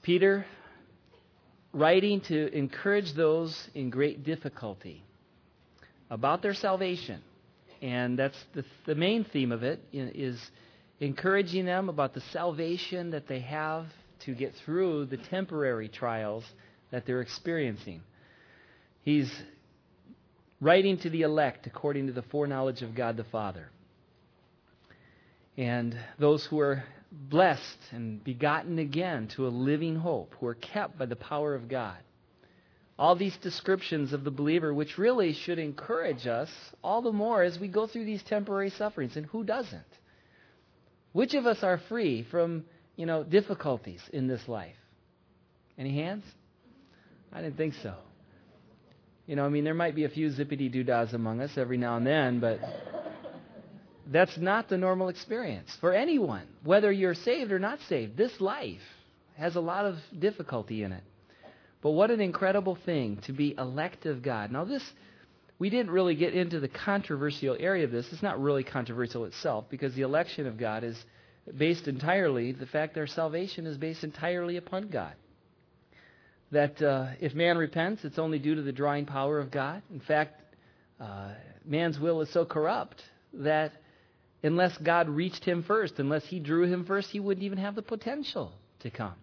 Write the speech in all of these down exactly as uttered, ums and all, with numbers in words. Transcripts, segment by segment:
Peter, writing to encourage those in great difficulty about their salvation. And that's the, the main theme of it, is encouraging them about the salvation that they have to get through the temporary trials that they're experiencing. He's writing to the elect according to the foreknowledge of God the Father. And those who are blessed and begotten again to a living hope, who are kept by the power of God. All these descriptions of the believer, which really should encourage us all the more as we go through these temporary sufferings. And who doesn't? Which of us are free from, you know, difficulties in this life? Any hands? I didn't think so. You know, I mean, there might be a few zippity-doo-dahs among us every now and then, but that's not the normal experience for anyone, whether you're saved or not saved. This life has a lot of difficulty in it. But what an incredible thing to be elect of God. Now this, we didn't really get into the controversial area of this. It's not really controversial itself because the election of God is based entirely, the fact that our salvation is based entirely upon God. That uh, if man repents, it's only due to the drawing power of God. In fact, uh, man's will is so corrupt that unless God reached him first, unless he drew him first, he wouldn't even have the potential to come.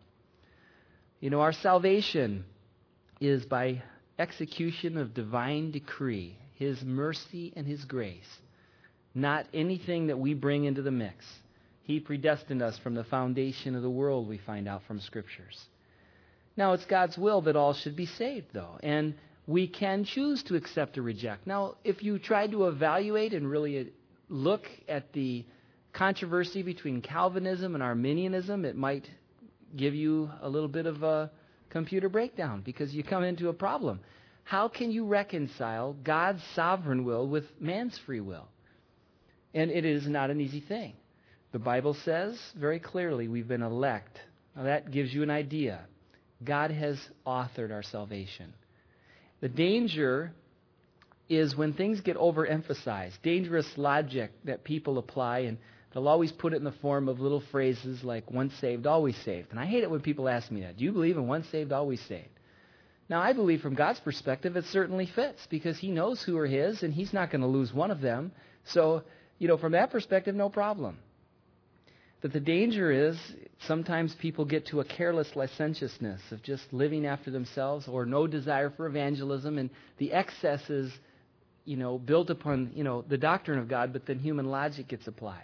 You know, our salvation is by execution of divine decree, His mercy and His grace, not anything that we bring into the mix. He predestined us from the foundation of the world, we find out from Scriptures. Now, it's God's will that all should be saved, though, and we can choose to accept or reject. Now, if you try to evaluate and really look at the controversy between Calvinism and Arminianism, it might give you a little bit of a computer breakdown because you come into a problem. How can you reconcile God's sovereign will with man's free will? And it is not an easy thing. The Bible says very clearly we've been elect. Now that gives you an idea. God has authored our salvation. The danger is when things get overemphasized, dangerous logic that people apply, and they'll always put it in the form of little phrases like once saved, always saved. And I hate it when people ask me that. Do you believe in once saved, always saved? Now, I believe from God's perspective it certainly fits because He knows who are His and He's not going to lose one of them. So, you know, from that perspective, no problem. But the danger is sometimes people get to a careless licentiousness of just living after themselves or no desire for evangelism, and the excess is, you know, built upon, you know, the doctrine of God, but then human logic gets applied.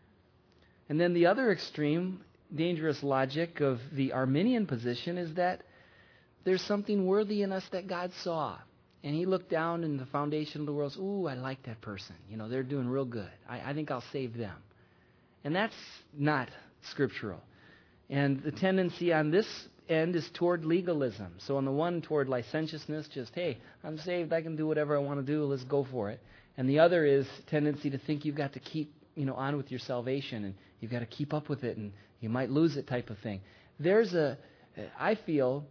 And then the other extreme, dangerous logic of the Arminian position is that there's something worthy in us that God saw. And He looked down in the foundation of the world, ooh, I like that person. You know, they're doing real good. I, I think I'll save them. And that's not scriptural. And the tendency on this end is toward legalism. So on the one, toward licentiousness, just, hey, I'm saved, I can do whatever I want to do, let's go for it. And the other is tendency to think you've got to keep, you know, on with your salvation and you've got to keep up with it and you might lose it type of thing. There's a, I feel,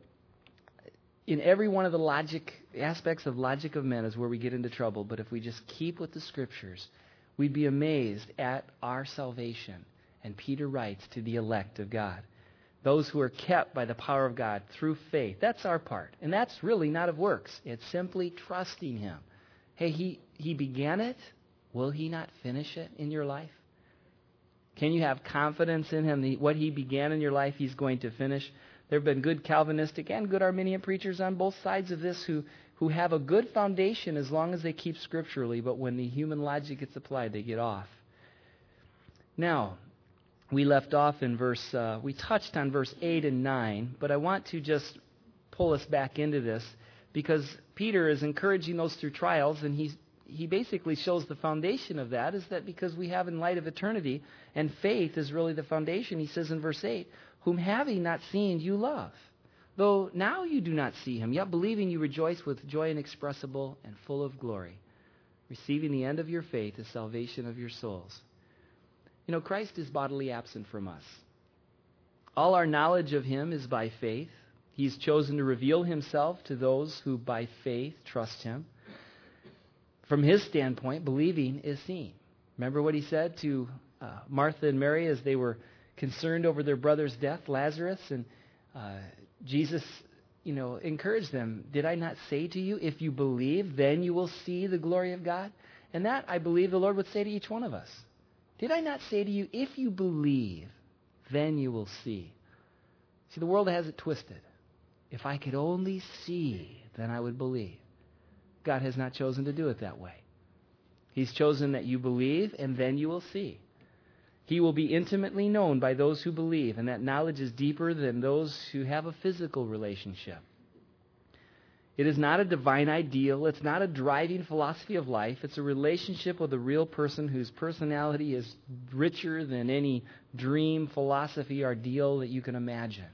in every one of the logic aspects of logic of men is where we get into trouble. But if we just keep with the Scriptures, we'd be amazed at our salvation. And Peter writes to the elect of God, those who are kept by the power of God through faith. That's our part. And that's really not of works. It's simply trusting Him. Hey, He, he began it. Will He not finish it in your life? Can you have confidence in Him? What He began in your life, He's going to finish. There have been good Calvinistic and good Arminian preachers on both sides of this who, who have a good foundation as long as they keep scripturally, but when the human logic gets applied, they get off. Now, we left off in verse, uh, we touched on verse eight and nine, but I want to just pull us back into this because Peter is encouraging those through trials, and he's he basically shows the foundation of that is that because we have in light of eternity, and faith is really the foundation. He says in verse eight, whom having not seen you love, though now you do not see Him, yet believing you rejoice with joy inexpressible and full of glory, receiving the end of your faith, the salvation of your souls. You know, Christ is bodily absent from us. All our knowledge of Him is by faith. He's chosen to reveal Himself to those who by faith trust Him. From His standpoint, believing is seeing. Remember what He said to uh, Martha and Mary as they were concerned over their brother's death, Lazarus, and Uh, Jesus, you know, encouraged them. Did I not say to you, if you believe, then you will see the glory of God? And that, I believe, the Lord would say to each one of us. Did I not say to you, if you believe, then you will see? See, the world has it twisted. If I could only see, then I would believe. God has not chosen to do it that way. He's chosen that you believe, and then you will see. He will be intimately known by those who believe, and that knowledge is deeper than those who have a physical relationship. It is not a divine ideal. It's not a driving philosophy of life. It's a relationship with a real person whose personality is richer than any dream, philosophy, or ideal that you can imagine.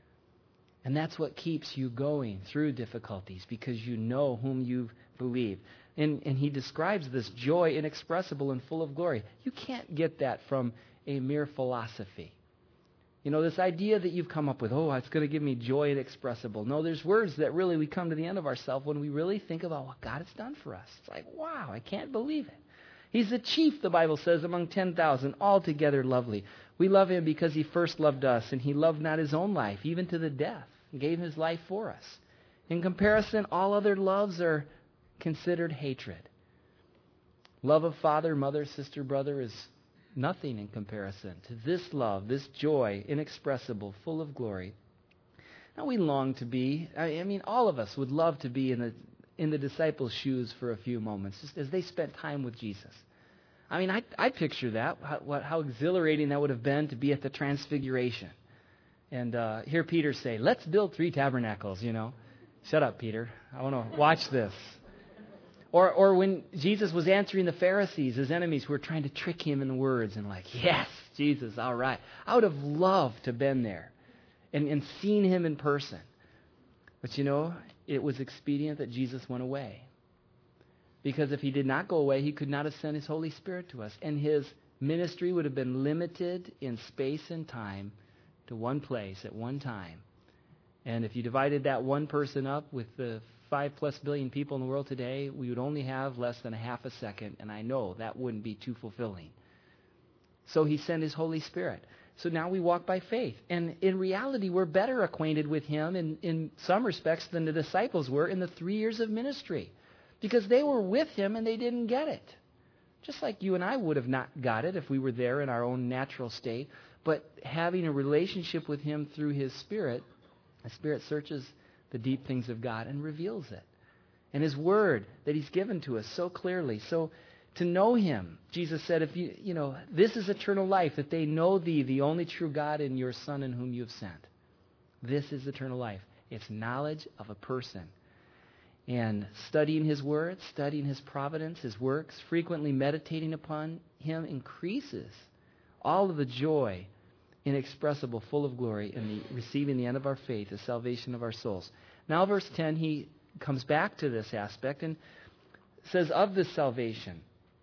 And that's what keeps you going through difficulties, because you know whom you believe. And, and he describes this joy inexpressible and full of glory. You can't get that from a mere philosophy. You know, this idea that you've come up with, oh, it's going to give me joy inexpressible. No, there's words that really we come to the end of ourselves when we really think about what God has done for us. It's like, wow, I can't believe it. He's the chief, the Bible says, among ten thousand, altogether lovely. We love him because he first loved us, and he loved not his own life, even to the death, and gave his life for us. In comparison, all other loves are considered hatred. Love of father, mother, sister, brother is nothing in comparison to this love, this joy, inexpressible, full of glory. Now we long to be, I mean, all of us would love to be in the in the disciples' shoes for a few moments, just as they spent time with Jesus. I mean, I I picture that, how, what, how exhilarating that would have been to be at the Transfiguration. And uh, hear Peter say, let's build three tabernacles, you know. Shut up, Peter. I want to watch this. Or or when Jesus was answering the Pharisees, his enemies, who were trying to trick him in the words, and like, yes, Jesus, all right. I would have loved to have been there and, and seen him in person. But you know, it was expedient that Jesus went away. Because if he did not go away, he could not have sent his Holy Spirit to us. And his ministry would have been limited in space and time to one place at one time. And if you divided that one person up with the five plus billion people in the world today, we would only have less than a half a second, and I know that wouldn't be too fulfilling. So he sent his Holy Spirit. So now we walk by faith. And in reality, we're better acquainted with him in, in some respects than the disciples were in the three years of ministry. Because they were with him and they didn't get it. Just like you and I would have not got it if we were there in our own natural state. But having a relationship with him through his Spirit, the Spirit searches the deep things of God and reveals it. And his word that he's given to us so clearly. So to know him, Jesus said, if you, you know, this is eternal life, that they know thee, the only true God, and your Son in whom you have sent. This is eternal life. It's knowledge of a person. And studying his word, studying his providence, his works, frequently meditating upon him increases all of the joy inexpressible, full of glory, in the receiving the end of our faith, the salvation of our souls. Now, verse ten, he comes back to this aspect and says of this salvation.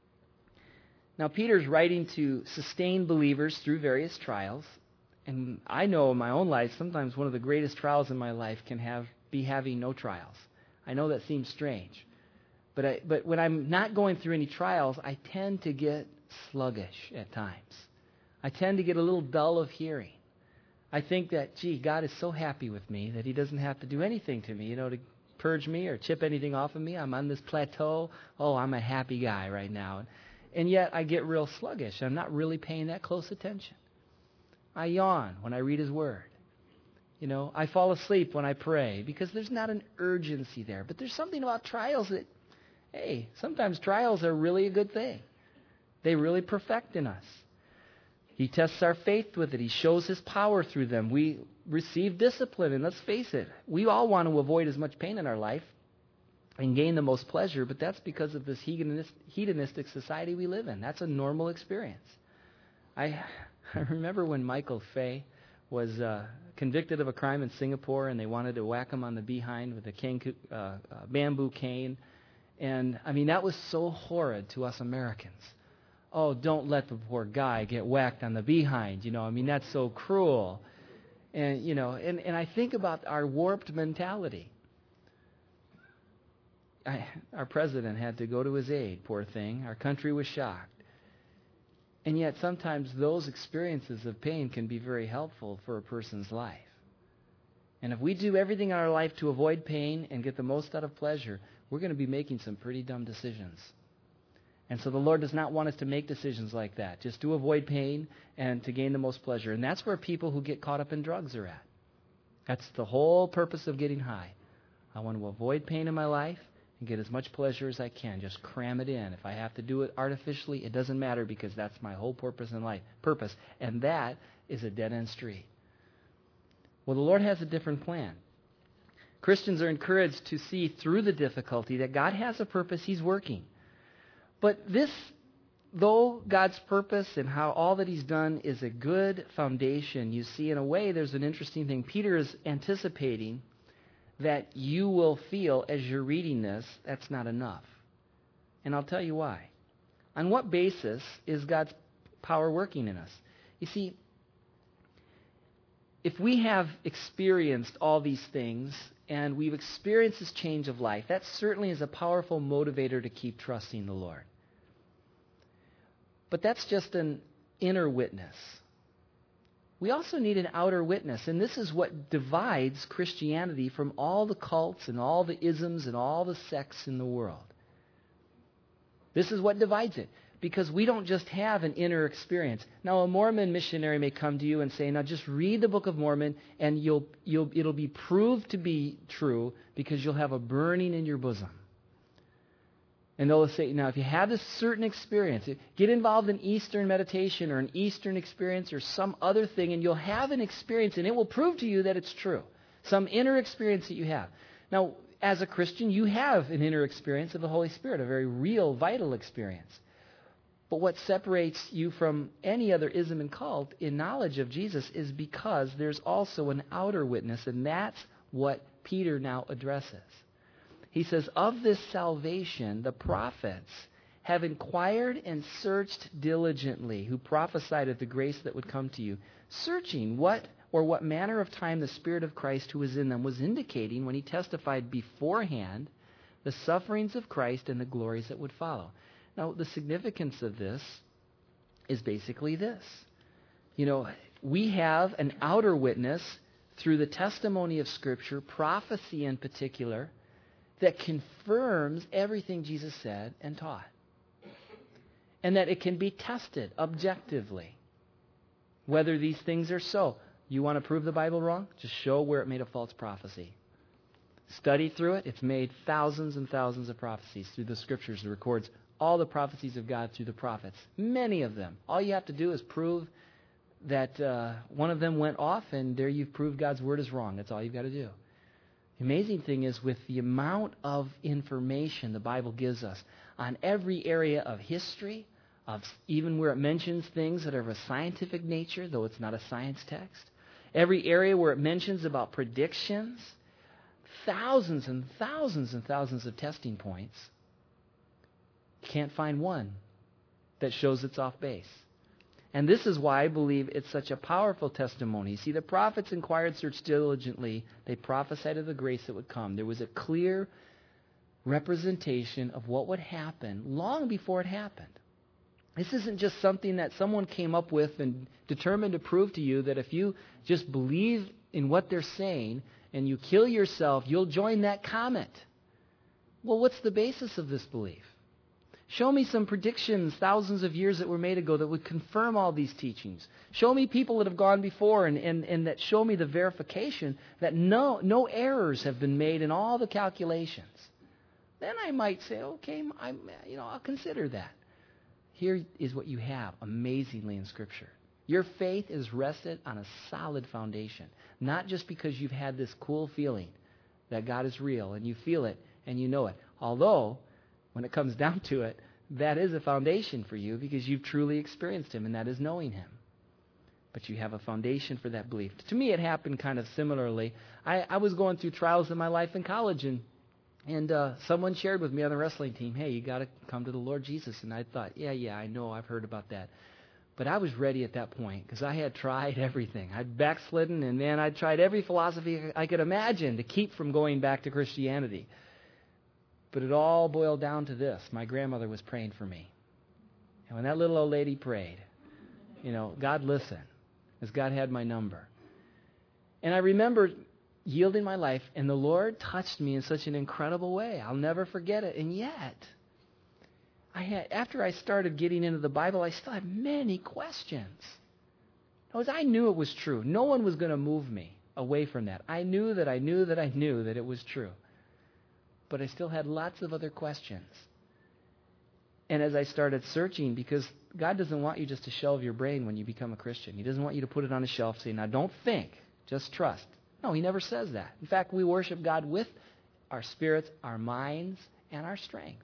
Now, Peter's writing to sustain believers through various trials. And I know in my own life, sometimes one of the greatest trials in my life can have be having no trials. I know that seems strange. But I, but when I'm not going through any trials, I tend to get sluggish at times. I tend to get a little dull of hearing. I think that, gee, God is so happy with me that he doesn't have to do anything to me, you know, to purge me or chip anything off of me. I'm on this plateau. Oh, I'm a happy guy right now. And yet I get real sluggish. I'm not really paying that close attention. I yawn when I read his word. You know, I fall asleep when I pray because there's not an urgency there. But there's something about trials that, hey, sometimes trials are really a good thing. They really perfect in us. He tests our faith with it. He shows his power through them. We receive discipline. And let's face it, we all want to avoid as much pain in our life and gain the most pleasure, but that's because of this hedonistic society we live in. That's a normal experience. I, I remember when Michael Fay was uh, convicted of a crime in Singapore, and they wanted to whack him on the behind with a cane, uh, uh, bamboo cane. And, I mean, that was so horrid to us Americans. Oh, don't let the poor guy get whacked on the behind. You know, I mean, that's so cruel. And, you know, and, and I think about our warped mentality. I, our president had to go to his aid, poor thing. Our country was shocked. And yet sometimes those experiences of pain can be very helpful for a person's life. And if we do everything in our life to avoid pain and get the most out of pleasure, we're going to be making some pretty dumb decisions. And so the Lord does not want us to make decisions like that, just to avoid pain and to gain the most pleasure. And that's where people who get caught up in drugs are at. That's the whole purpose of getting high. I want to avoid pain in my life and get as much pleasure as I can. Just cram it in. If I have to do it artificially, it doesn't matter because that's my whole purpose in life. Purpose. And that is a dead-end street. Well, the Lord has a different plan. Christians are encouraged to see through the difficulty that God has a purpose. He's working. But this, though God's purpose and how all that He's done is a good foundation, you see, in a way, there's an interesting thing. Peter is anticipating that you will feel as you're reading this, that's not enough. And I'll tell you why. On what basis is God's power working in us? You see, if we have experienced all these things and we've experienced this change of life, that certainly is a powerful motivator to keep trusting the Lord. But that's just an inner witness. We also need an outer witness, and this is what divides Christianity from all the cults and all the isms and all the sects in the world. This is what divides it, because we don't just have an inner experience. Now, a Mormon missionary may come to you and say, now just read the Book of Mormon, and you'll, you'll, it'll be proved to be true because you'll have a burning in your bosom. And they'll say, now, if you have this certain experience, get involved in Eastern meditation or an Eastern experience or some other thing, and you'll have an experience, and it will prove to you that it's true. Some inner experience that you have. Now, as a Christian, you have an inner experience of the Holy Spirit, a very real, vital experience. But what separates you from any other ism and cult in knowledge of Jesus is because there's also an outer witness, and that's what Peter now addresses. He says, of this salvation, the prophets have inquired and searched diligently, who prophesied of the grace that would come to you, searching what or what manner of time the Spirit of Christ who was in them was indicating when He testified beforehand the sufferings of Christ and the glories that would follow. Now, the significance of this is basically this. You know, we have an outer witness through the testimony of Scripture, prophecy in particular, that confirms everything Jesus said and taught. And that it can be tested objectively, whether these things are so. You want to prove the Bible wrong? Just show where it made a false prophecy. Study through it. It's made thousands and thousands of prophecies through the Scriptures. It records all the prophecies of God through the prophets. Many of them. All you have to do is prove that uh, one of them went off, and there you've proved God's Word is wrong. That's all you've got to do. The amazing thing is, with the amount of information the Bible gives us on every area of history, of even where it mentions things that are of a scientific nature, though it's not a science text, every area where it mentions about predictions, thousands and thousands and thousands of testing points, can't find one that shows it's off base. And this is why I believe it's such a powerful testimony. See, the prophets inquired, searched diligently. They prophesied of the grace that would come. There was a clear representation of what would happen long before it happened. This isn't just something that someone came up with and determined to prove to you that if you just believe in what they're saying and you kill yourself, you'll join that comet. Well, what's the basis of this belief? Show me some predictions thousands of years that were made ago that would confirm all these teachings. Show me people that have gone before and, and, and that show me the verification that no, no errors have been made in all the calculations. Then I might say, okay, I'm, you know, I'll consider that. Here is what you have amazingly in Scripture. Your faith is rested on a solid foundation, not just because you've had this cool feeling that God is real and you feel it and you know it. Although, when it comes down to it, that is a foundation for you because you've truly experienced Him, and that is knowing Him. But you have a foundation for that belief. To me, it happened kind of similarly. I, I was going through trials in my life in college, and and uh, someone shared with me on the wrestling team, hey, you got to come to the Lord Jesus. And I thought, yeah, yeah, I know, I've heard about that. But I was ready at that point because I had tried everything. I'd backslidden, and man, I'd tried every philosophy I could imagine to keep from going back to Christianity. But it all boiled down to this. My grandmother was praying for me. And when that little old lady prayed, you know, God listened, as God had my number. And I remember yielding my life, and the Lord touched me in such an incredible way. I'll never forget it. And yet, I had, after I started getting into the Bible, I still had many questions. Because I knew it was true. No one was going to move me away from that. I knew that I knew that I knew that it was true. But I still had lots of other questions. And as I started searching, because God doesn't want you just to shelve your brain when you become a Christian. He doesn't want you to put it on a shelf saying, now don't think, just trust. No, he never says that. In fact, we worship God with our spirits, our minds, and our strength.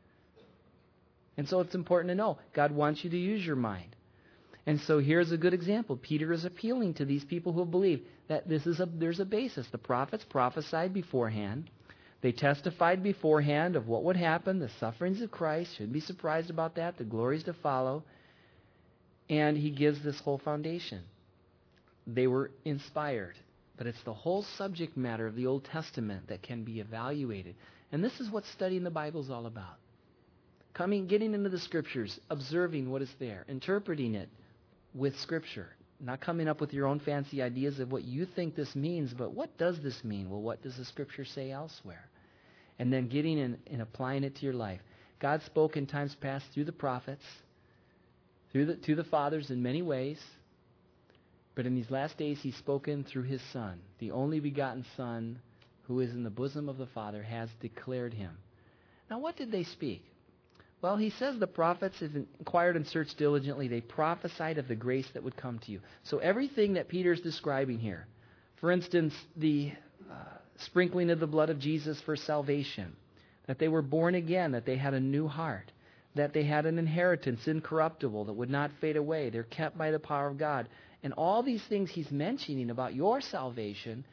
And so it's important to know God wants you to use your mind. And so here's a good example. Peter is appealing to these people who believe that this is a there's a basis. The prophets prophesied beforehand. They testified beforehand of what would happen, the sufferings of Christ. Shouldn't be surprised about that. The glories to follow. And he gives this whole foundation. They were inspired. But it's the whole subject matter of the Old Testament that can be evaluated. And this is what studying the Bible is all about. Coming, getting into the Scriptures, observing what is there, interpreting it with Scripture. Not coming up with your own fancy ideas of what you think this means, but what does this mean? Well, what does the Scripture say elsewhere? And then getting in and applying it to your life. God spoke in times past through the prophets, through the, to the fathers in many ways. But in these last days, He's spoken through His Son. The only begotten Son, who is in the bosom of the Father, has declared Him. Now, what did they speak? Well, he says the prophets have inquired and searched diligently. They prophesied of the grace that would come to you. So everything that Peter's describing here, for instance, the uh, sprinkling of the blood of Jesus for salvation, that they were born again, that they had a new heart, that they had an inheritance incorruptible that would not fade away. They're kept by the power of God. And all these things he's mentioning about your salvation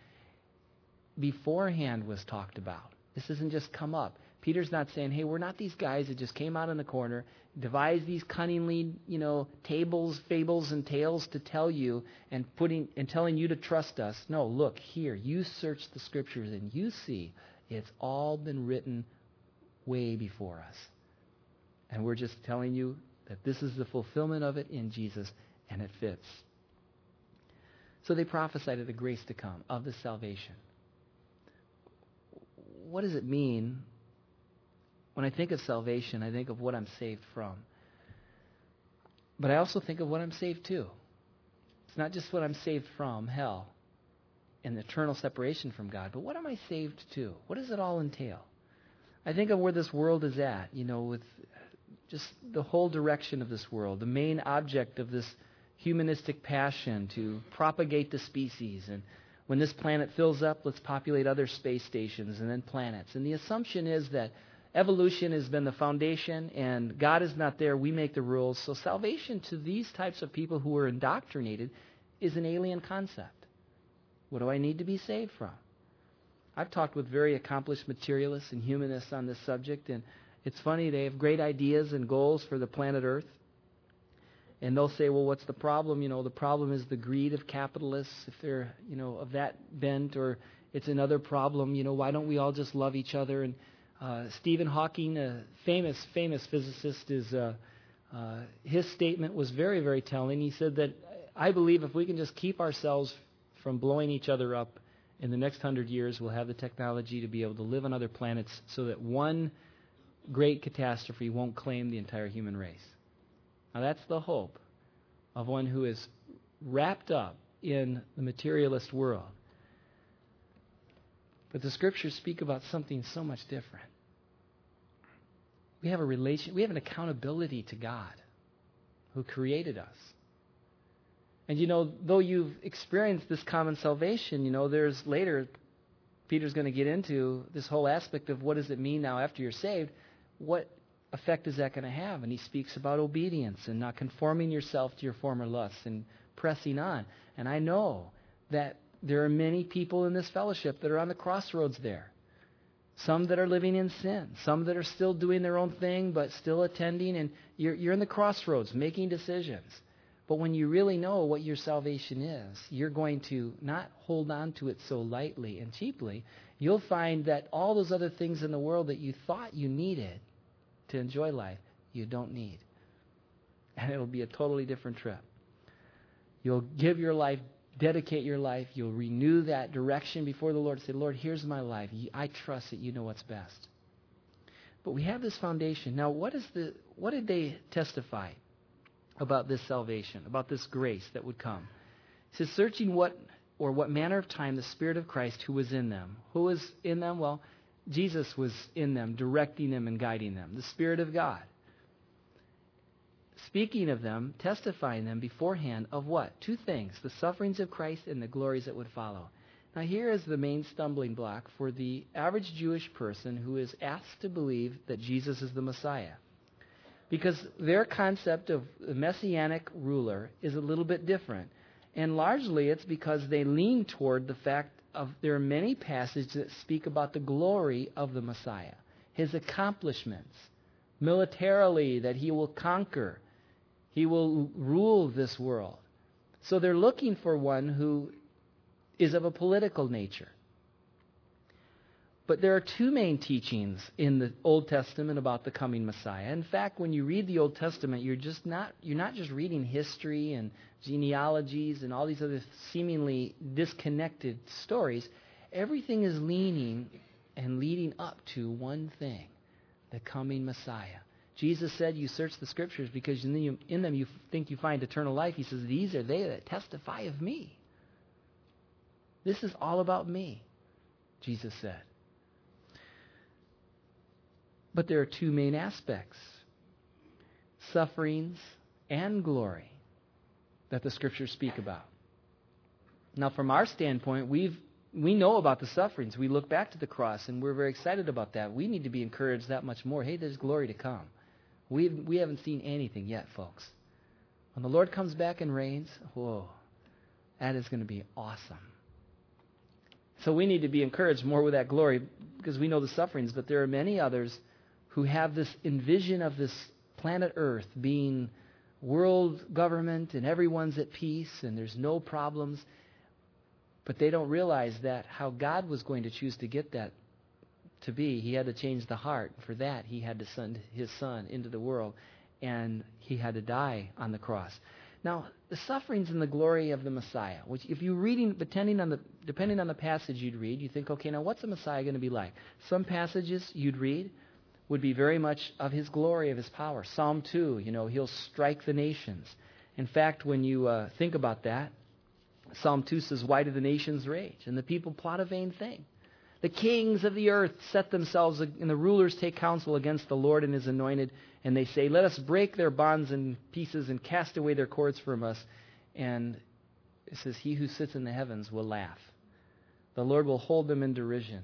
beforehand was talked about. This doesn't just come up. Peter's not saying, hey, we're not these guys that just came out in the corner, devised these cunningly, you know, tables, fables, and tales to tell you and putting and telling you to trust us. No, look, here, you search the Scriptures and you see it's all been written way before us. And we're just telling you that this is the fulfillment of it in Jesus, and it fits. So they prophesied of the grace to come, of the salvation. What does it mean? When I think of salvation, I think of what I'm saved from. But I also think of what I'm saved to. It's not just what I'm saved from, hell, and eternal separation from God, but what am I saved to? What does it all entail? I think of where this world is at, you know, with just the whole direction of this world, the main object of this humanistic passion to propagate the species. And when this planet fills up, let's populate other space stations and then planets. And the assumption is that evolution has been the foundation, and God is not there. We make the rules. So salvation to these types of people who are indoctrinated is an alien concept. What do I need to be saved from? I've talked with very accomplished materialists and humanists on this subject, and it's funny, they have great ideas and goals for the planet Earth. And they'll say, well, what's the problem? You know, the problem is the greed of capitalists, if they're, you know, of that bent, or it's another problem. You know, why don't we all just love each other? And Uh, Stephen Hawking, a famous, famous physicist, is uh, uh, his statement was very, very telling. He said that, I believe if we can just keep ourselves from blowing each other up in the next hundred years, we'll have the technology to be able to live on other planets so that one great catastrophe won't claim the entire human race. Now that's the hope of one who is wrapped up in the materialist world. But the Scriptures speak about something so much different. We have a relation, we have an accountability to God who created us. And you know, though you've experienced this common salvation, you know, there's later, Peter's going to get into this whole aspect of what does it mean now after you're saved? What effect is that going to have? And he speaks about obedience and not conforming yourself to your former lusts and pressing on. And I know that there are many people in this fellowship that are on the crossroads there. Some that are living in sin. Some that are still doing their own thing but still attending. And you're, you're in the crossroads making decisions. But when you really know what your salvation is, you're going to not hold on to it so lightly and cheaply. You'll find that all those other things in the world that you thought you needed to enjoy life, you don't need. And it'll be a totally different trip. You'll give your life dedicate your life. You'll renew that direction before the Lord. Say, Lord, here's my life. I trust that you know what's best. But we have this foundation. Now, what is the? What did they testify about this salvation, about this grace that would come? It says, searching what or what manner of time the Spirit of Christ who was in them. Who was in them? Well, Jesus was in them, directing them and guiding them. The Spirit of God. Speaking of them, testifying them beforehand of what? Two things, the sufferings of Christ and the glories that would follow. Now here is the main stumbling block for the average Jewish person who is asked to believe that Jesus is the Messiah. Because their concept of the messianic ruler is a little bit different. And largely it's because they lean toward the fact of there are many passages that speak about the glory of the Messiah, his accomplishments, militarily that he will conquer, he will rule this world. So they're looking for one who is of a political nature. But there are two main teachings in the Old Testament about the coming Messiah. In fact, when you read the Old Testament, you're just not you're not just reading history and genealogies and all these other seemingly disconnected stories. Everything is leaning and leading up to one thing, the coming Messiah. Jesus said, you search the Scriptures because in them, in them you think you find eternal life. He says, these are they that testify of me. This is all about me, Jesus said. But there are two main aspects, sufferings and glory, that the Scriptures speak about. Now, from our standpoint, we've we know about the sufferings. We look back to the cross, and we're very excited about that. We need to be encouraged that much more. Hey, there's glory to come. We we haven't seen anything yet, folks. When the Lord comes back and reigns, whoa, that is going to be awesome. So we need to be encouraged more with that glory because we know the sufferings, but there are many others who have this envision of this planet Earth being world government and everyone's at peace and there's no problems. But they don't realize that how God was going to choose to get that to be, he had to change the heart. For that, he had to send his son into the world, and he had to die on the cross. Now, the sufferings and the glory of the Messiah, which if you're reading, depending on the depending on the passage you'd read, you think, okay, now what's the Messiah going to be like? Some passages you'd read would be very much of his glory, of his power. Psalm two, you know, he'll strike the nations. In fact, when you uh, think about that, Psalm two says, why do the nations rage? And the people plot a vain thing. The kings of the earth set themselves, and the rulers take counsel against the Lord and his anointed, and they say, let us break their bonds in pieces and cast away their cords from us. And it says, he who sits in the heavens will laugh. The Lord will hold them in derision.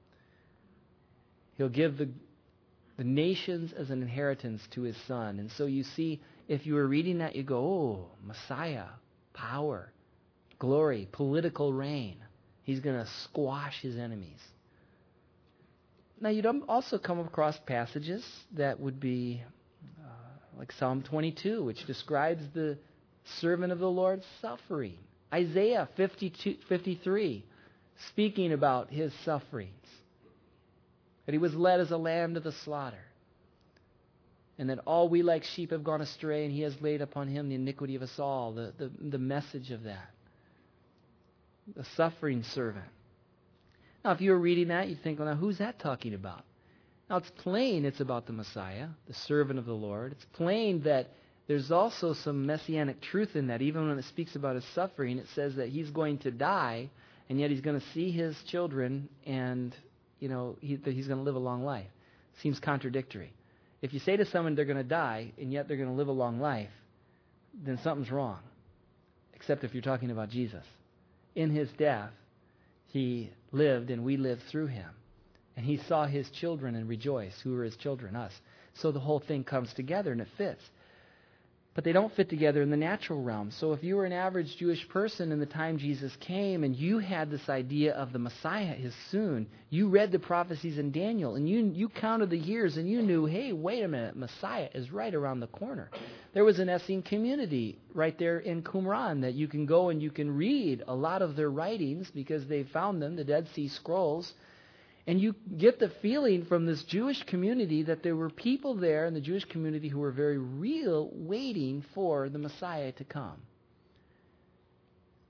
He'll give the, the nations as an inheritance to his son. And so you see, if you were reading that, you go, oh, Messiah, power, glory, political reign. He's going to squash his enemies. Now, you'd also come across passages that would be uh, like Psalm twenty-two, which describes the servant of the Lord suffering. Isaiah fifty-two, fifty-three, speaking about his sufferings. That he was led as a lamb to the slaughter. And that all we like sheep have gone astray, and he has laid upon him the iniquity of us all. The, the, the message of that. The suffering servant. Now, if you were reading that, you'd think, well, now who's that talking about? Now, it's plain it's about the Messiah, the servant of the Lord. It's plain that there's also some messianic truth in that. Even when it speaks about his suffering, it says that he's going to die, and yet he's going to see his children, and you know he, that he's going to live a long life. Seems contradictory. If you say to someone they're going to die, and yet they're going to live a long life, then something's wrong. Except if you're talking about Jesus. In his death, he lived and we lived through him. And he saw his children and rejoiced. Who were his children? Us. So the whole thing comes together and it fits. But they don't fit together in the natural realm. So if you were an average Jewish person in the time Jesus came and you had this idea of the Messiah is soon, you read the prophecies in Daniel and you you counted the years and you knew, hey, wait a minute, Messiah is right around the corner. There was an Essene community right there in Qumran that you can go and you can read a lot of their writings because they found them, the Dead Sea Scrolls. And you get the feeling from this Jewish community that there were people there in the Jewish community who were very real waiting for the Messiah to come.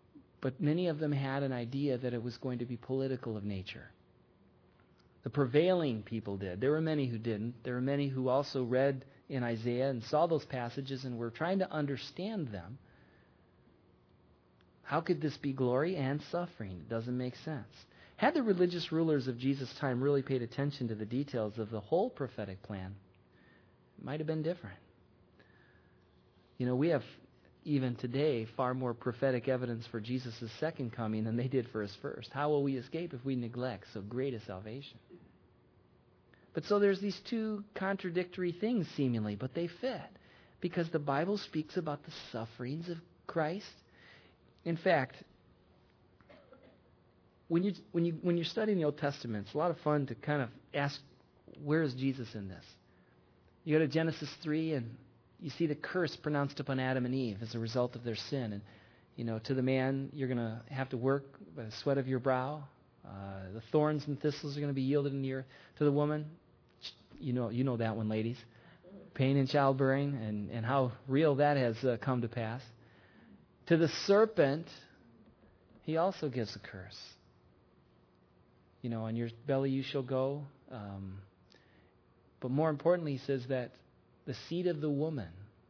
But many of them had an idea that it was going to be political of nature. The prevailing people did. There were many who didn't. There were many who also read in Isaiah and saw those passages and were trying to understand them. How could this be glory and suffering? It doesn't make sense. Had the religious rulers of Jesus' time really paid attention to the details of the whole prophetic plan, it might have been different. You know, we have, even today, far more prophetic evidence for Jesus' second coming than they did for his first. How will we escape if we neglect so great a salvation? But so there's these two contradictory things, seemingly, but they fit. Because the Bible speaks about the sufferings of Christ. In fact, when you when you when you're studying the Old Testament, it's a lot of fun to kind of ask, where is Jesus in this? You go to Genesis three and you see the curse pronounced upon Adam and Eve as a result of their sin. And, you know, to the man, you're going to have to work by the sweat of your brow. Uh, the thorns and thistles are going to be yielded in the earth. To the woman, you know, you know that one, ladies. Pain in childbearing and, and how real that has uh, come to pass. To the serpent, he also gives a curse. You know, on your belly you shall go. Um, but more importantly, he says that the seed of the woman,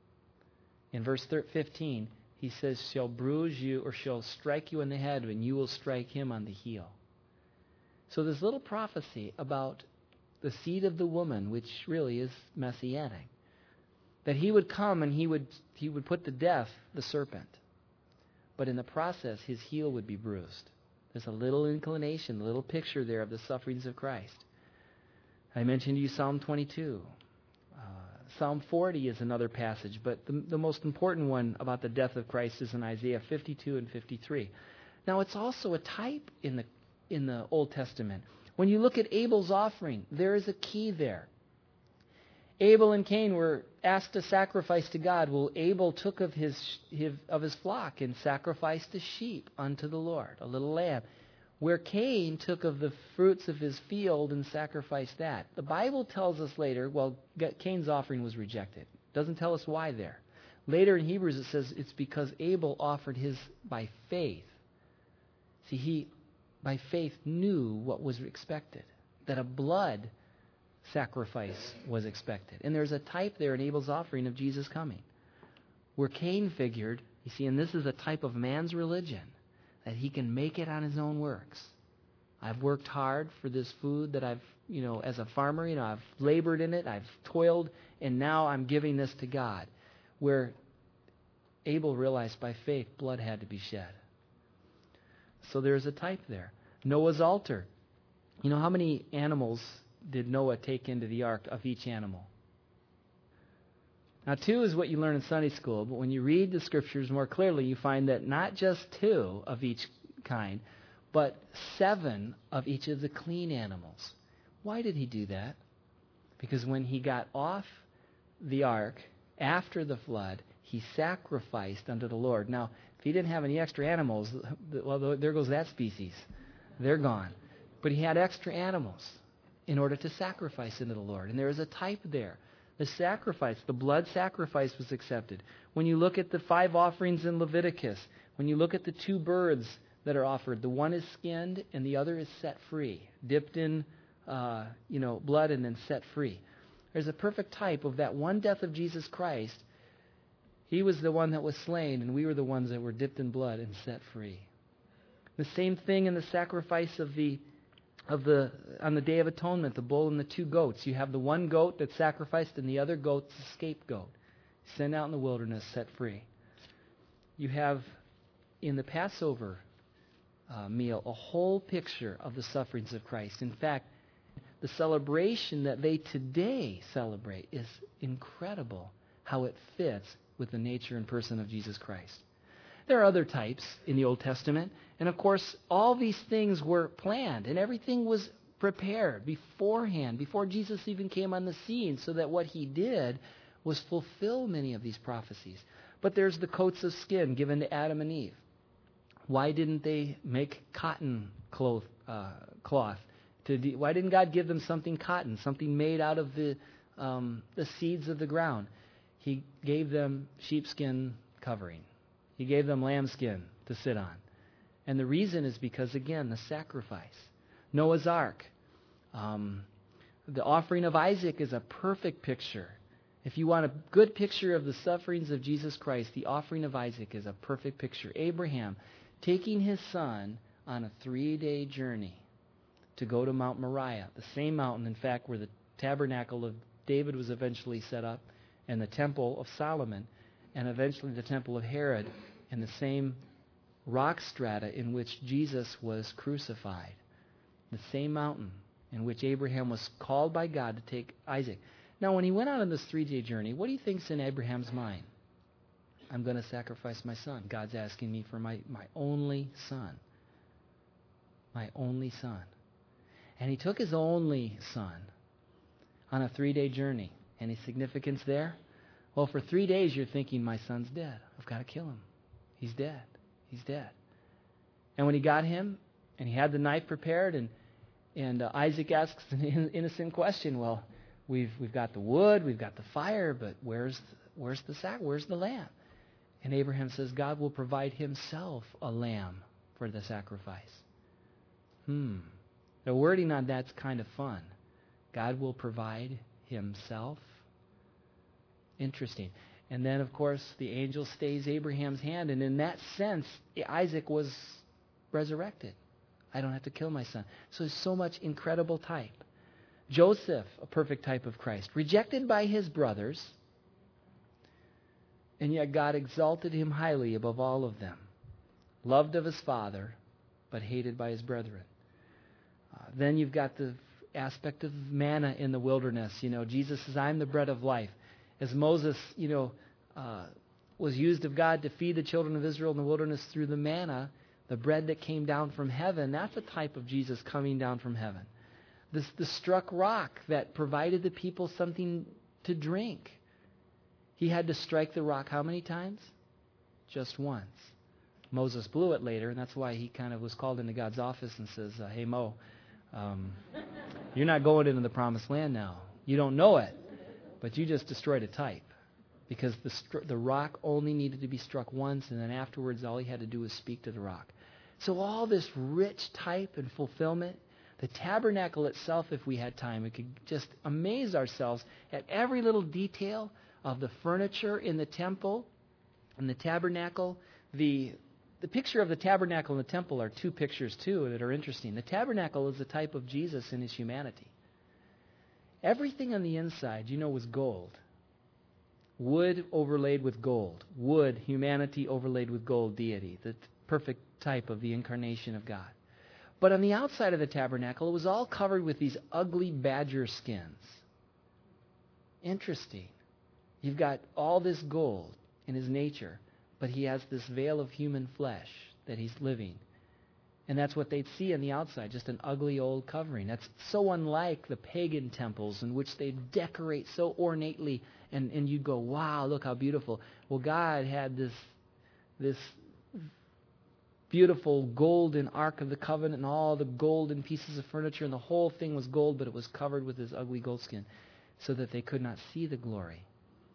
in verse fifteen, he says, shall bruise you or shall strike you in the head, and you will strike him on the heel. So this little prophecy about the seed of the woman, which really is messianic, that he would come and he would he would put to death the serpent. But in the process, his heel would be bruised. There's a little inclination, a little picture there of the sufferings of Christ. I mentioned to you Psalm twenty-two. Uh, Psalm forty is another passage, but the, the most important one about the death of Christ is in Isaiah fifty-two and fifty-three. Now, it's also a type in the in the Old Testament. When you look at Abel's offering, there is a key there. Abel and Cain were asked to sacrifice to God. Well, Abel took of his, his of his flock and sacrificed a sheep unto the Lord, a little lamb. Where Cain took of the fruits of his field and sacrificed that. The Bible tells us later, well, Cain's offering was rejected. It doesn't tell us why there. Later in Hebrews it says it's because Abel offered his by faith. See, he by faith knew what was expected, that a blood sacrifice was expected. And there's a type there in Abel's offering of Jesus coming. Where Cain figured, you see, and this is a type of man's religion, that he can make it on his own works. I've worked hard for this food that I've, you know, as a farmer, you know, I've labored in it, I've toiled, and now I'm giving this to God. Where Abel realized by faith blood had to be shed. So there's a type there. Noah's altar. You know, how many animals did Noah take into the ark of each animal? Now, two is what you learn in Sunday school, but when you read the Scriptures more clearly, you find that not just two of each kind, but seven of each of the clean animals. Why did he do that? Because when he got off the ark after the flood, he sacrificed unto the Lord. Now, if he didn't have any extra animals, well, there goes that species. They're gone. But he had extra animals in order to sacrifice unto the Lord. And there is a type there. The sacrifice, the blood sacrifice was accepted. When you look at the five offerings in Leviticus, when you look at the two birds that are offered, the one is skinned and the other is set free, dipped in uh, you know, blood and then set free. There's a perfect type of that one death of Jesus Christ. He was the one that was slain, and we were the ones that were dipped in blood and set free. The same thing in the sacrifice of the of the on the Day of Atonement, the bull and the two goats. You have the one goat that's sacrificed, and the other goat's a scapegoat, sent out in the wilderness, set free. You have in the Passover uh, meal a whole picture of the sufferings of Christ. In fact, the celebration that they today celebrate is incredible, how it fits with the nature and person of Jesus Christ. There are other types in the Old Testament, and of course, all these things were planned, and everything was prepared beforehand, before Jesus even came on the scene, so that what he did was fulfill many of these prophecies. But there's the coats of skin given to Adam and Eve. Why didn't they make cotton cloth? Uh, cloth? To de- why didn't God give them something cotton, something made out of the um, the seeds of the ground? He gave them sheepskin covering. He gave them lambskin to sit on. And the reason is because, again, the sacrifice. Noah's Ark. Um, the offering of Isaac is a perfect picture. If you want a good picture of the sufferings of Jesus Christ, the offering of Isaac is a perfect picture. Abraham taking his son on a three-day journey to go to Mount Moriah, the same mountain, in fact, where the tabernacle of David was eventually set up, and the temple of Solomon, and eventually the temple of Herod, and the same rock strata in which Jesus was crucified. The same mountain in which Abraham was called by God to take Isaac. Now, when he went out on this three-day journey, what do you think's in Abraham's mind? I'm going to sacrifice my son. God's asking me for my, my only son. My only son. And he took his only son on a three-day journey. Any significance there? Well, for three days you're thinking, my son's dead. I've got to kill him. He's dead. He's dead. And when he got him, and he had the knife prepared, and and uh, Isaac asks an innocent question. Well, we've we've got the wood, we've got the fire, but where's where's the sac? Where's the lamb? And Abraham says, God will provide himself a lamb for the sacrifice. Hmm. The wording on that's kind of fun. God will provide himself. Interesting. And then, of course, the angel stays Abraham's hand, and in that sense, Isaac was resurrected. I don't have to kill my son. So there's so much incredible type. Joseph, a perfect type of Christ, rejected by his brothers, and yet God exalted him highly above all of them. Loved of his father, but hated by his brethren. Uh, then you've got the aspect of manna in the wilderness. You know, Jesus says, I'm the bread of life. As Moses, you know, uh, was used of God to feed the children of Israel in the wilderness through the manna, the bread that came down from heaven, that's a type of Jesus coming down from heaven. This the struck rock that provided the people something to drink. He had to strike the rock how many times? Just once. Moses blew it later, and that's why he kind of was called into God's office and says, uh, hey, Mo, um, you're not going into the promised land now. You don't know it, but you just destroyed a type. Because the str- the rock only needed to be struck once, and then afterwards all he had to do was speak to the rock. So all this rich type and fulfillment, the tabernacle itself, if we had time, we could just amaze ourselves at every little detail of the furniture in the temple and the tabernacle. The the picture of the tabernacle and the temple are two pictures too that are interesting. The tabernacle is the type of Jesus in his humanity. Everything on the inside, you know, was gold. Wood overlaid with gold. Wood, humanity overlaid with gold, deity. The perfect type of the incarnation of God. But on the outside of the tabernacle, it was all covered with these ugly badger skins. Interesting. You've got all this gold in his nature, but he has this veil of human flesh that he's living. And that's what they'd see on the outside, just an ugly old covering. That's so unlike the pagan temples in which they decorate so ornately, and, and you'd go, wow, look how beautiful. Well, God had this, this beautiful golden Ark of the Covenant and all the golden pieces of furniture, and the whole thing was gold, but it was covered with this ugly gold skin so that they could not see the glory.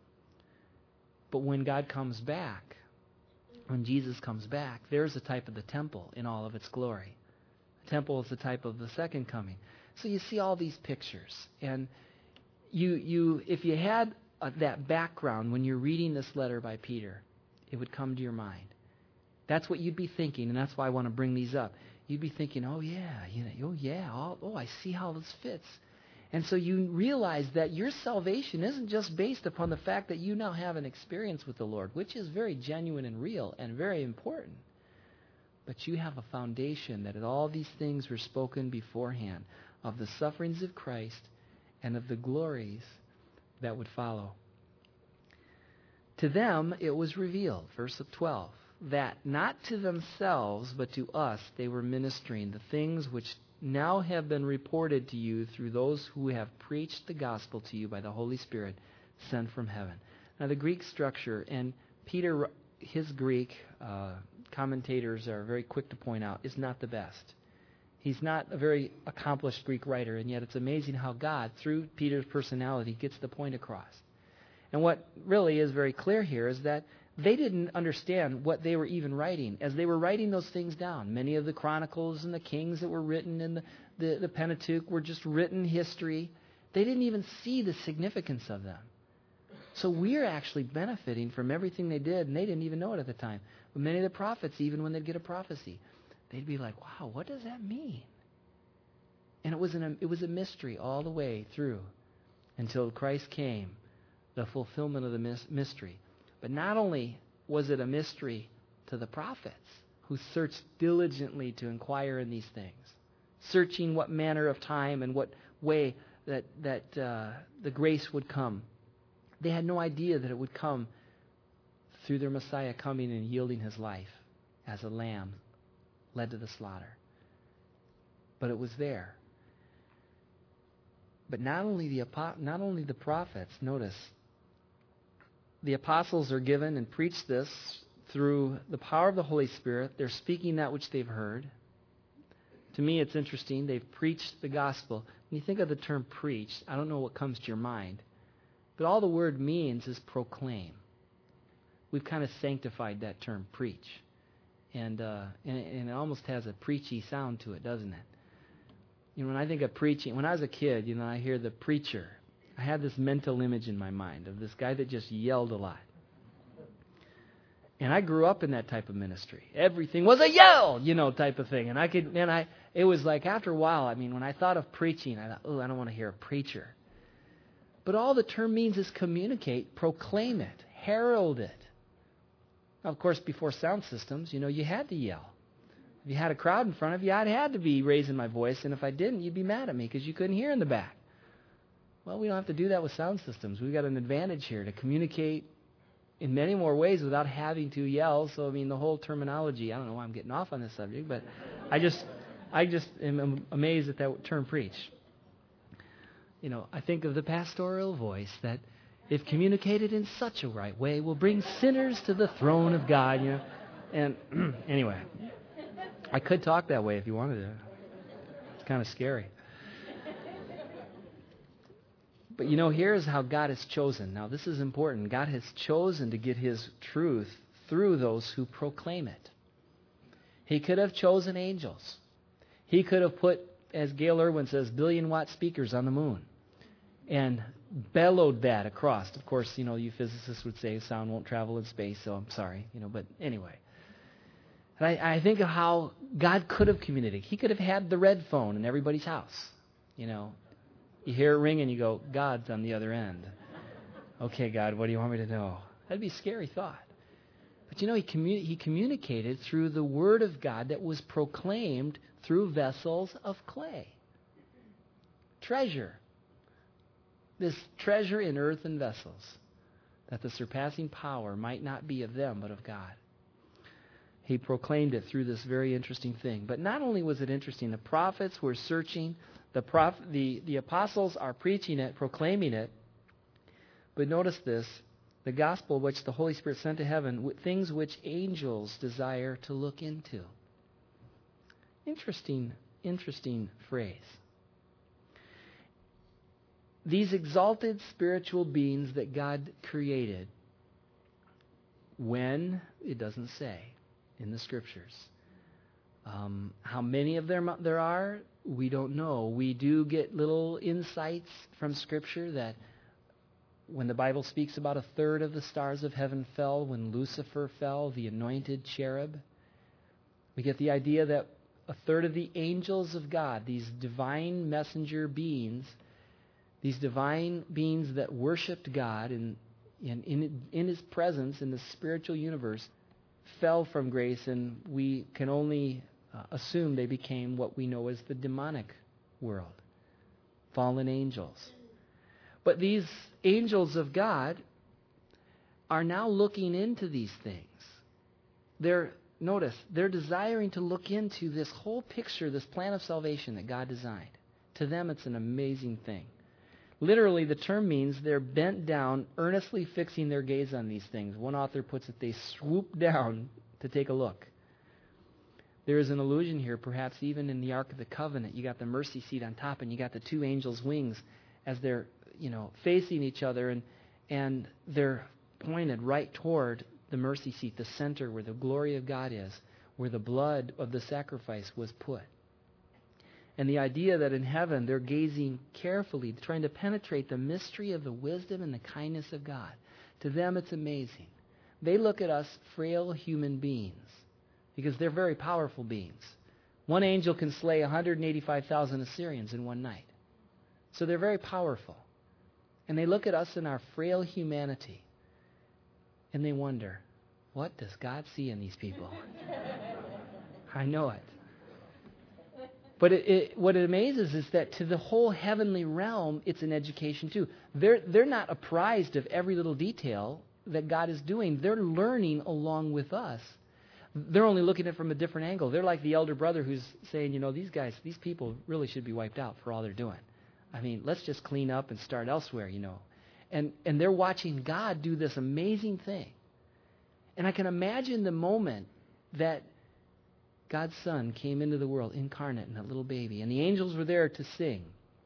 But when God comes back, when Jesus comes back, there's a type of the temple in all of its glory. The temple is the type of the second coming. So you see all these pictures. And you, you, if you had uh, that background when you're reading this letter by Peter, it would come to your mind. That's what you'd be thinking, and that's why I want to bring these up. You'd be thinking, oh yeah, you know, oh yeah, oh, oh I see how this fits. And so you realize that your salvation isn't just based upon the fact that you now have an experience with the Lord, which is very genuine and real and very important. But you have a foundation that all these things were spoken beforehand of the sufferings of Christ and of the glories that would follow. To them it was revealed, verse twelve, that not to themselves but to us they were ministering the things which now have been reported to you through those who have preached the gospel to you by the Holy Spirit sent from heaven. Now the Greek structure, and Peter, his Greek, uh, commentators are very quick to point out, is not the best. He's not a very accomplished Greek writer, and yet it's amazing how God, through Peter's personality, gets the point across. And what really is very clear here is that they didn't understand what they were even writing. As they were writing those things down, many of the Chronicles and the Kings that were written in the, the, the Pentateuch were just written history. They didn't even see the significance of them. So we're actually benefiting from everything they did, and they didn't even know it at the time. But many of the prophets, even when they'd get a prophecy, they'd be like, wow, what does that mean? And it was, an, it was a mystery all the way through until Christ came, the fulfillment of the mystery. But not only was it a mystery to the prophets, who searched diligently to inquire in these things, searching what manner of time and what way that, that uh, the grace would come. They had no idea that it would come through their Messiah coming and yielding his life as a lamb led to the slaughter. But it was there. But not only the not only the prophets, notice, the apostles are given and preach this through the power of the Holy Spirit. They're speaking that which they've heard. To me, it's interesting. They've preached the gospel. When you think of the term preach, I don't know what comes to your mind. But all the word means is proclaim. We've kind of sanctified that term, preach. And, uh, and, and it almost has a preachy sound to it, doesn't it? You know, when I think of preaching, when I was a kid, you know, I hear the preacher. I had this mental image in my mind of this guy that just yelled a lot. And I grew up in that type of ministry. Everything was a yell, you know, type of thing. And I could, and I, it was like after a while, I mean, when I thought of preaching, I thought, oh, I don't want to hear a preacher. But all the term means is communicate, proclaim it, herald it. Now, of course, before sound systems, you know, you had to yell. If you had a crowd in front of you, I'd had to be raising my voice, and if I didn't, you'd be mad at me because you couldn't hear in the back. Well, we don't have to do that with sound systems. We've got an advantage here to communicate in many more ways without having to yell. So, I mean, the whole terminology, I don't know why I'm getting off on this subject, but I just I just am amazed at that term preach. You know, I think of the pastoral voice that, if communicated in such a right way, will bring sinners to the throne of God, you know. And anyway, I could talk that way if you wanted to. It's kind of scary. But you know, here's how God has chosen. Now, this is important. God has chosen to get his truth through those who proclaim it. He could have chosen angels. He could have put, as Gail Irwin says, billion-watt speakers on the moon and bellowed that across. Of course, you know, you physicists would say sound won't travel in space, so I'm sorry, you know, but anyway. And I, I think of how God could have communicated. He could have had the red phone in everybody's house. You know, you hear it ring and you go, God's on the other end. Okay, God, what do you want me to know? That'd be a scary thought. But you know, he, commu- he communicated through the Word of God that was proclaimed through vessels of clay. Treasure. This treasure in earthen vessels, that the surpassing power might not be of them, but of God. He proclaimed it through this very interesting thing. But not only was it interesting, the prophets were searching, the, prof- the, the apostles are preaching it, proclaiming it. But notice this, the gospel which the Holy Spirit sent to heaven, things which angels desire to look into. Interesting, interesting phrase. These exalted spiritual beings that God created, when, it doesn't say in the Scriptures. Um, how many of them there are, we don't know. We do get little insights from Scripture that when the Bible speaks about a third of the stars of heaven fell, when Lucifer fell, the anointed cherub, we get the idea that a third of the angels of God, these divine messenger beings, these divine beings that worshipped God in, in, in, in His presence in the spiritual universe, fell from grace, and we can only uh, assume they became what we know as the demonic world, fallen angels. But these angels of God are now looking into these things. They're, notice, they're desiring to look into this whole picture, this plan of salvation that God designed. To them, it's an amazing thing. Literally, the term means they're bent down, earnestly fixing their gaze on these things. One author puts it, they swoop down to take a look. There is an allusion here, perhaps even in the Ark of the Covenant. You got the mercy seat on top, and you got the two angels' wings as they're, you know, facing each other, and and they're pointed right toward the mercy seat, the center where the glory of God is, where the blood of the sacrifice was put. And the idea that in heaven they're gazing carefully, trying to penetrate the mystery of the wisdom and the kindness of God. To them it's amazing. They look at us frail human beings because they're very powerful beings. One angel can slay one hundred eighty-five thousand Assyrians in one night. So they're very powerful. And they look at us in our frail humanity and they wonder, what does God see in these people? I know it. But it, it, what it amazes is that to the whole heavenly realm, it's an education too. They're, they're not apprised of every little detail that God is doing. They're learning along with us. They're only looking at it from a different angle. They're like the elder brother who's saying, you know, these guys, these people really should be wiped out for all they're doing. I mean, let's just clean up and start elsewhere, you know. And and they're watching God do this amazing thing. And I can imagine the moment that God's Son came into the world incarnate in a little baby, and the angels were there to sing.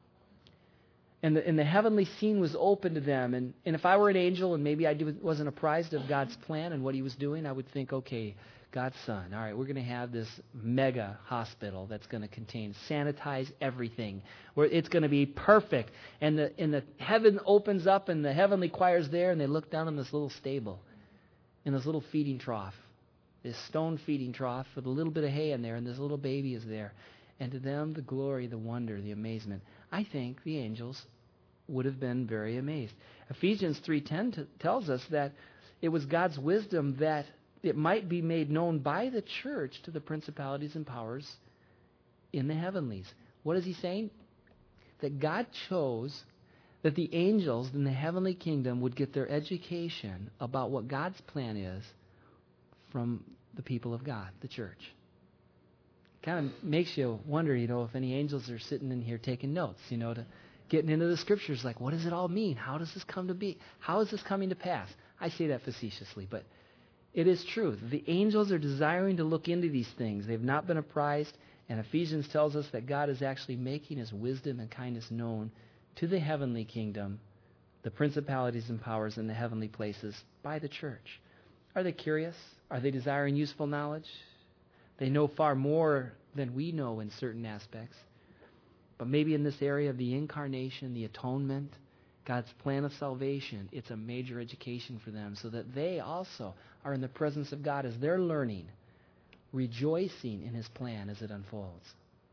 And the, and the heavenly scene was open to them. And, and if I were an angel and maybe I wasn't apprised of God's plan and what he was doing, I would think, okay, God's Son, all right, we're going to have this mega hospital that's going to contain, sanitize everything, where it's going to be perfect. And the, and the heaven opens up and the heavenly choir's there, and they look down in this little stable, in this little feeding trough, this stone feeding trough with a little bit of hay in there, and this little baby is there. And to them, the glory, the wonder, the amazement. I think the angels would have been very amazed. Ephesians three ten t- tells us that it was God's wisdom that it might be made known by the church to the principalities and powers in the heavenlies. What is he saying? That God chose that the angels in the heavenly kingdom would get their education about what God's plan is from the people of God, the church. Kind of makes you wonder, you know, if any angels are sitting in here taking notes, you know, to getting into the scriptures, like, what does it all mean? How does this come to be? How is this coming to pass? I say that facetiously, but it is true. The angels are desiring to look into these things. They've not been apprised, and Ephesians tells us that God is actually making his wisdom and kindness known to the heavenly kingdom, the principalities and powers in the heavenly places by the church. Are they curious? Are they desiring useful knowledge? They know far more than we know in certain aspects. But maybe in this area of the incarnation, the atonement, God's plan of salvation, it's a major education for them so that they also are in the presence of God as they're learning, rejoicing in his plan as it unfolds.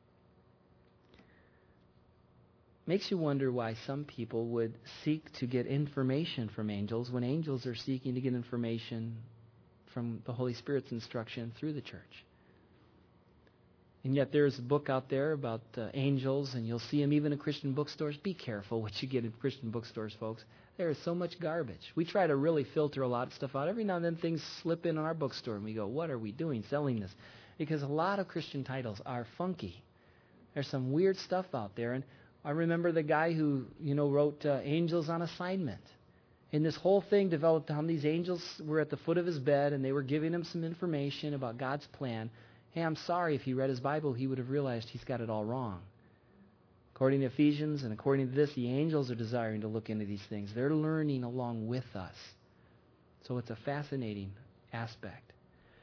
Makes you wonder why some people would seek to get information from angels when angels are seeking to get information from the Holy Spirit's instruction through the church. And yet there's a book out there about uh, angels, and you'll see them even in Christian bookstores. Be careful what you get in Christian bookstores, folks. There is so much garbage. We try to really filter a lot of stuff out. Every now and then things slip in our bookstore, and we go, what are we doing selling this? Because a lot of Christian titles are funky. There's some weird stuff out there. And I remember the guy who, you know, wrote uh, Angels on Assignment. And this whole thing developed on these angels were at the foot of his bed, and they were giving him some information about God's plan. Hey, I'm sorry, if he read his Bible, he would have realized he's got it all wrong. According to Ephesians and according to this, the angels are desiring to look into these things. They're learning along with us. So it's a fascinating aspect.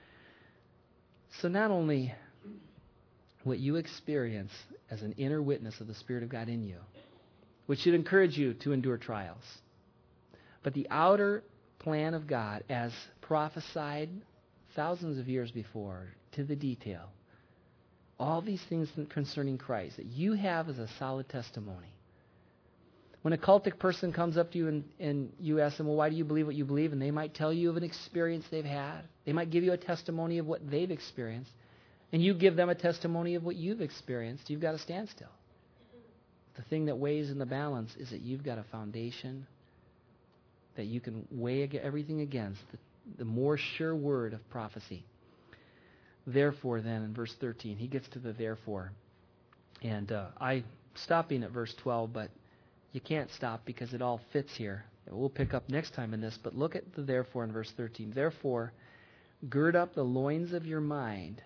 So not only what you experience as an inner witness of the Spirit of God in you, which should encourage you to endure trials, but the outer plan of God as prophesied thousands of years before, to the detail. All these things concerning Christ that you have as a solid testimony. When a cultic person comes up to you and, and you ask them, well, why do you believe what you believe? And they might tell you of an experience they've had. They might give you a testimony of what they've experienced. And you give them a testimony of what you've experienced. You've got to stand still. The thing that weighs in the balance is that you've got a foundation that you can weigh everything against, the, the more sure word of prophecy. Therefore, then, in verse thirteen, he gets to the therefore. And uh, I stopping at verse twelve, but you can't stop because it all fits here. We'll pick up next time in this, but look at the therefore in verse thirteen. Therefore, gird up the loins of your mind.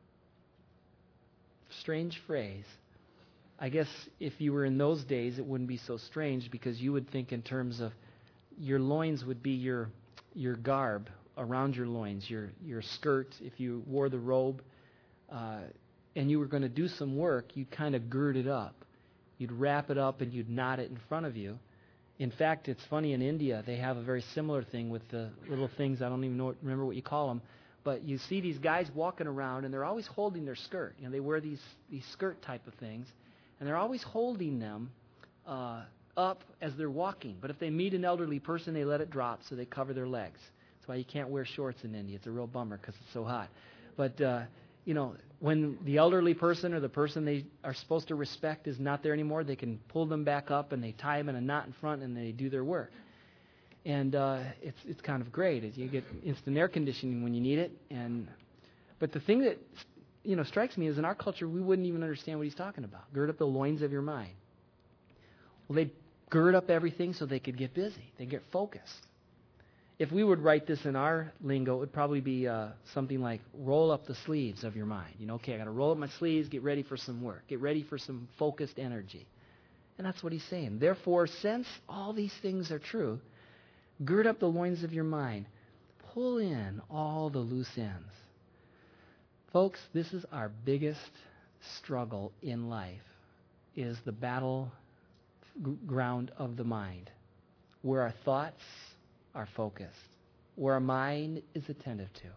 Strange phrase. I guess if you were in those days, it wouldn't be so strange because you would think in terms of your loins would be your your garb around your loins, your your skirt, if you wore the robe, uh, and you were going to do some work, you'd kind of gird it up. You'd wrap it up and you'd knot it in front of you. In fact, it's funny, in India, they have a very similar thing with the little things, I don't even know, remember what you call them, but you see these guys walking around, and they're always holding their skirt. You know, they wear these, these skirt type of things, and they're always holding them uh, up as they're walking. But if they meet an elderly person, they let it drop so they cover their legs. That's why you can't wear shorts in India. It's a real bummer because it's so hot. But, uh, you know, when the elderly person or the person they are supposed to respect is not there anymore, they can pull them back up and they tie them in a knot in front and they do their work. And uh, it's it's kind of great. As you get instant air conditioning when you need it. And but the thing that you know strikes me is in our culture we wouldn't even understand what he's talking about. Gird up the loins of your mind. Well, they'd gird up everything so they could get busy. They'd get focused. If we would write this in our lingo, it would probably be uh, something like roll up the sleeves of your mind. You know, okay, I got to roll up my sleeves, get ready for some work, get ready for some focused energy. And that's what he's saying. Therefore, since all these things are true, gird up the loins of your mind. Pull in all the loose ends. Folks, this is our biggest struggle in life, is the battle g- ground of the mind, where our thoughts are focused, where our mind is attentive to.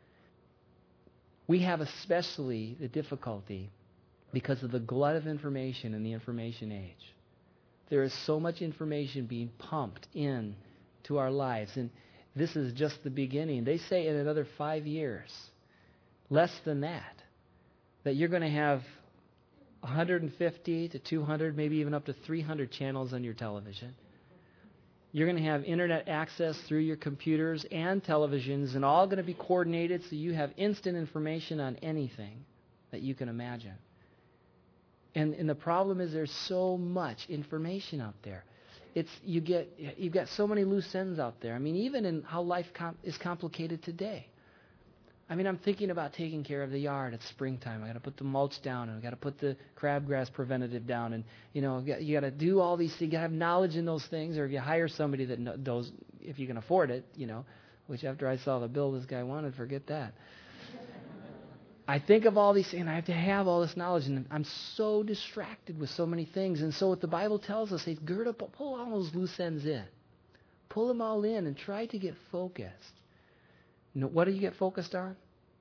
We have especially the difficulty because of the glut of information in the information age. There is so much information being pumped in to our lives, and this is just the beginning. They say in another five years, less than that, that you're going to have one hundred fifty to two hundred, maybe even up to three hundred channels on your television. You're going to have internet access through your computers and televisions, and all going to be coordinated so you have instant information on anything that you can imagine. And, and the problem is there's so much information out there. It's you get you've got so many loose ends out there. I mean, even in how life com- is complicated today. I mean, I'm thinking about taking care of the yard. It's springtime. I got to put the mulch down, and I got to put the crabgrass preventative down, and you know, you got to do all these things. You got to have knowledge in those things, or you hire somebody that knows if you can afford it. You know, which after I saw the bill this guy wanted, forget that. I think of all these things, and I have to have all this knowledge, and I'm so distracted with so many things. And so what the Bible tells us is gird up, pull all those loose ends in. Pull them all in and try to get focused. You know, what do you get focused on?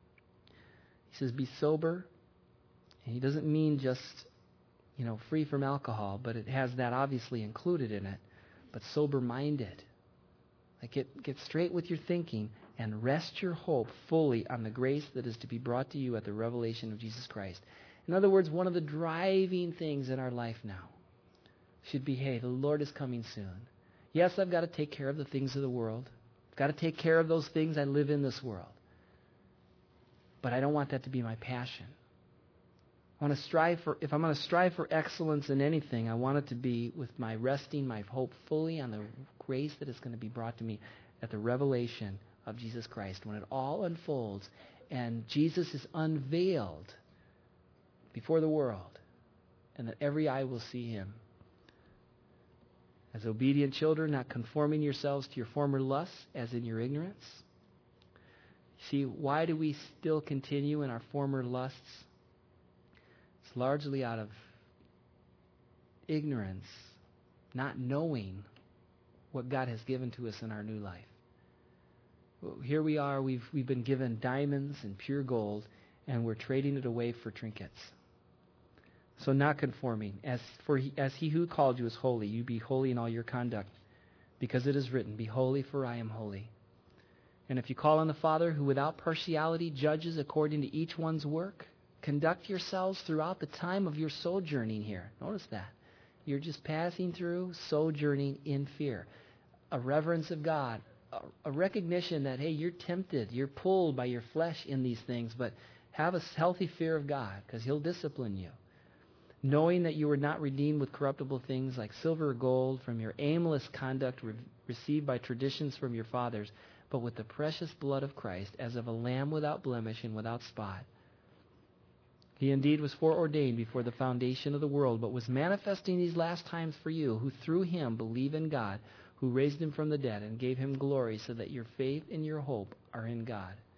He says, be sober. And he doesn't mean just, you know, free from alcohol, but it has that obviously included in it. But sober-minded. Like get, get straight with your thinking and rest your hope fully on the grace that is to be brought to you at the revelation of Jesus Christ. In other words, one of the driving things in our life now should be, hey, the Lord is coming soon. Yes, I've got to take care of the things of the world. I've got to take care of those things I live in this world. But I don't want that to be my passion. I want to strive for, if I'm going to strive for excellence in anything, I want it to be with my resting my hope fully on the grace that is going to be brought to me at the revelation of Jesus Christ, when it all unfolds and Jesus is unveiled before the world, and that every eye will see him. As obedient children, not conforming yourselves to your former lusts, as in your ignorance. See, why do we still continue in our former lusts? It's largely out of ignorance, not knowing what God has given to us in our new life. Here we are, we've we've been given diamonds and pure gold, and we're trading it away for trinkets. So not conforming. As for he, as he who called you is holy, you be holy in all your conduct, because it is written, be holy, for I am holy. And if you call on the Father, who without partiality judges according to each one's work, conduct yourselves throughout the time of your sojourning here. Notice that. You're just passing through, sojourning in fear. A reverence of God. A recognition that, hey, you're tempted, you're pulled by your flesh in these things, but have a healthy fear of God, because he'll discipline you. Knowing that you were not redeemed with corruptible things like silver or gold from your aimless conduct re- received by traditions from your fathers, but with the precious blood of Christ, as of a lamb without blemish and without spot. He indeed was foreordained before the foundation of the world, but was manifesting these last times for you, who through him believe in God, who raised him from the dead and gave him glory, so that your faith and your hope are in God.